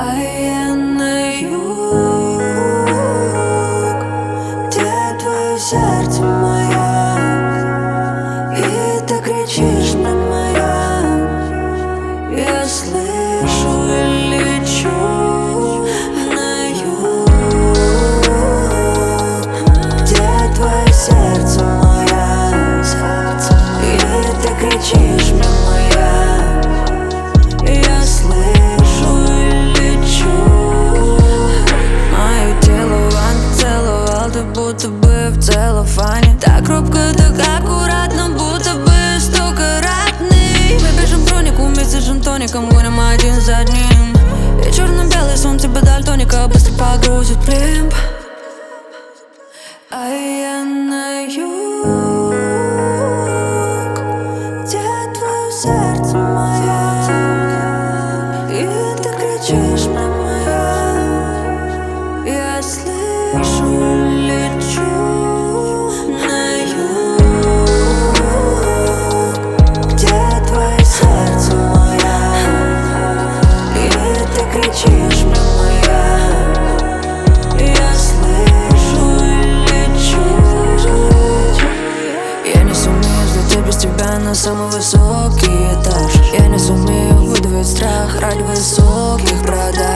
А я на юг, где твое сердце мое, и ты кричишь мне моя. Я слышу и лечу на юг, где твое сердце мое, и ты кричишь мне моя. Я слышу и лечу. Мое тело Ваня целовал, ты будто бы в целлофане. Так робко, так аккуратно, будто бы 100-каратный. Мы бежим бронику вместе с джин-тоником, гоним один за одним. И черно-белый сон тебя дальтоника быстро погрузит в плимб. А я на юг, где твое сердце мое, и ты кричишь мне моя. Я слышу и лечу на юг, где твое сердце мое, и ты кричишь мне моя. Я слышу и лечу. Я не сумею взлететь без тебя на самый высокий этаж. Я не сумею выдавить страх ради высоких продаж.